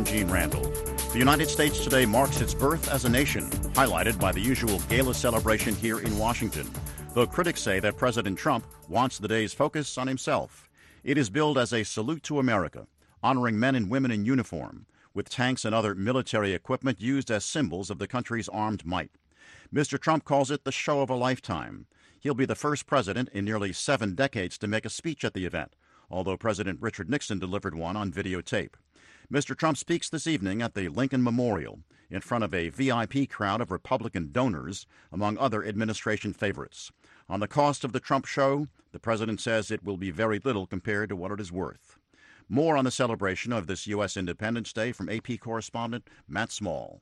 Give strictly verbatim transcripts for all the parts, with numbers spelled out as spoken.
Gene Randall. The United States today marks its birth as a nation, highlighted by the usual gala celebration here in Washington. Though critics say that President Trump wants the day's focus on himself. It is billed as a salute to America, honoring men and women in uniform, with tanks and other military equipment used as symbols of the country's armed might. Mister Trump calls it the show of a lifetime. He'll be the first president in nearly seven decades to make a speech at the event, although President Richard Nixon delivered one on videotape. Mister Trump speaks this evening at the Lincoln Memorial in front of a V I P crowd of Republican donors, among other administration favorites. On the cost of the Trump show, the president says it will be very little compared to what it is worth. More on the celebration of this U S. Independence Day from A P correspondent Matt Small.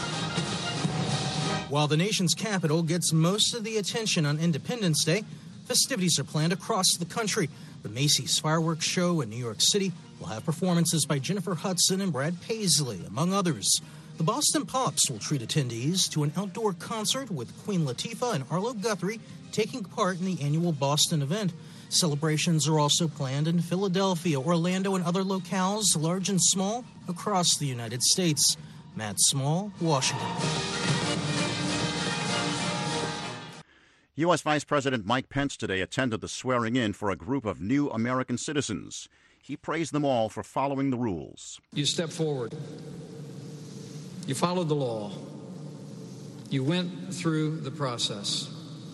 While the nation's capital gets most of the attention on Independence Day, festivities are planned across the country. The Macy's Fireworks Show in New York City will have performances by Jennifer Hudson and Brad Paisley, among others. The Boston Pops will treat attendees to an outdoor concert with Queen Latifah and Arlo Guthrie taking part in the annual Boston event. Celebrations are also planned in Philadelphia, Orlando, and other locales, large and small, across the United States. Matt Small, Washington. U S. Vice President Mike Pence today attended the swearing-in for a group of new American citizens. He praised them all for following the rules. You stepped forward. You followed the law. You went through the process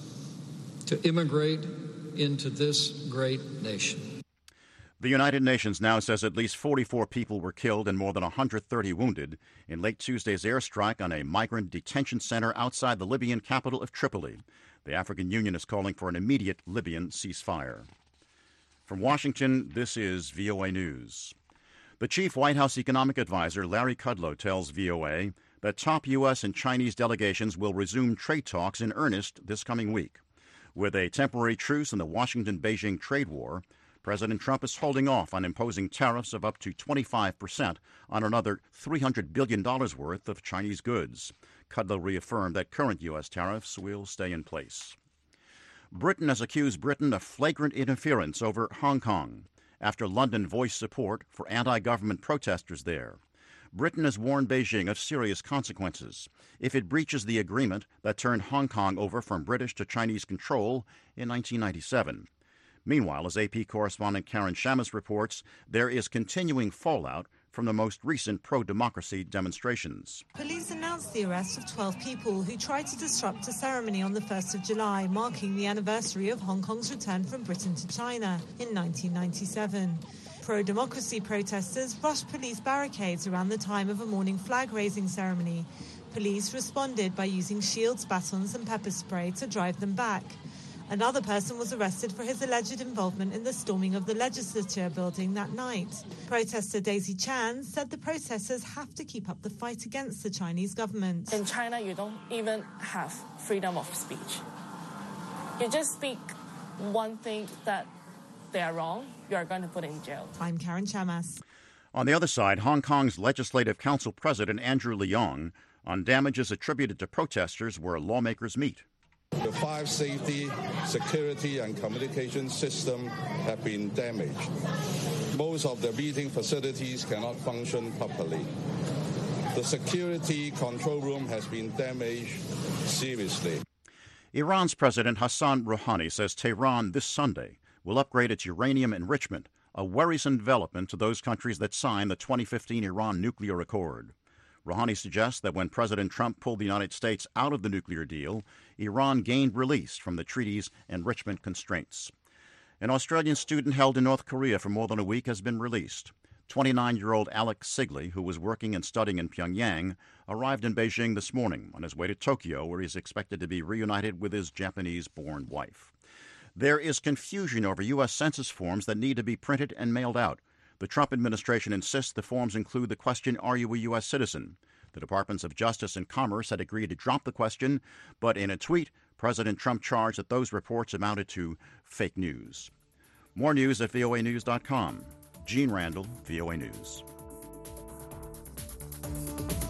to immigrate into this great nation. The United Nations now says at least forty-four people were killed and more than one hundred thirty wounded in late Tuesday's airstrike on a migrant detention center outside the Libyan capital of Tripoli. The African Union is calling for an immediate Libyan ceasefire. From Washington, this is V O A News. The chief White House economic advisor, Larry Kudlow, tells V O A that top U S and Chinese delegations will resume trade talks in earnest this coming week. With a temporary truce in the Washington-Beijing trade war, President Trump is holding off on imposing tariffs of up to twenty-five percent on another three hundred billion dollars worth of Chinese goods. Kudlow reaffirmed that current U S tariffs will stay in place. Britain has accused Britain of flagrant interference over Hong Kong after London voiced support for anti-government protesters there. Britain has warned Beijing of serious consequences if it breaches the agreement that turned Hong Kong over from British to Chinese control in nineteen ninety-seven. Meanwhile, as A P correspondent Karen Shamus reports, there is continuing fallout from the most recent pro-democracy demonstrations. Police announced the arrest of twelve people who tried to disrupt a ceremony on the first of July, marking the anniversary of Hong Kong's return from Britain to China in nineteen ninety-seven. Pro-democracy protesters rushed police barricades around the time of a morning flag-raising ceremony. Police responded by using shields, batons and pepper spray to drive them back. Another person was arrested for his alleged involvement in the storming of the legislature building that night. Protester Daisy Chan said the protesters have to keep up the fight against the Chinese government. In China, you don't even have freedom of speech. You just speak one thing that they are wrong, you are going to put in jail. I'm Karen Chamas. On the other side, Hong Kong's Legislative Council President Andrew Leong on damages attributed to protesters where lawmakers meet. The five safety, security and communication systems have been damaged. Most of the meeting facilities cannot function properly. The security control room has been damaged seriously. Iran's President Hassan Rouhani says Tehran this Sunday will upgrade its uranium enrichment, a worrisome development to those countries that signed the twenty fifteen Iran nuclear accord. Rouhani suggests that when President Trump pulled the United States out of the nuclear deal, Iran gained release from the treaty's enrichment constraints. An Australian student held in North Korea for more than a week has been released. twenty-nine-year-old Alex Sigley, who was working and studying in Pyongyang, arrived in Beijing this morning on his way to Tokyo, where he's expected to be reunited with his Japanese-born wife. There is confusion over U S Census forms that need to be printed and mailed out. The Trump administration insists the forms include the question, are you a U S citizen? The Departments of Justice and Commerce had agreed to drop the question, but in a tweet, President Trump charged that those reports amounted to fake news. More news at V O A news dot com. Gene Randall, V O A News.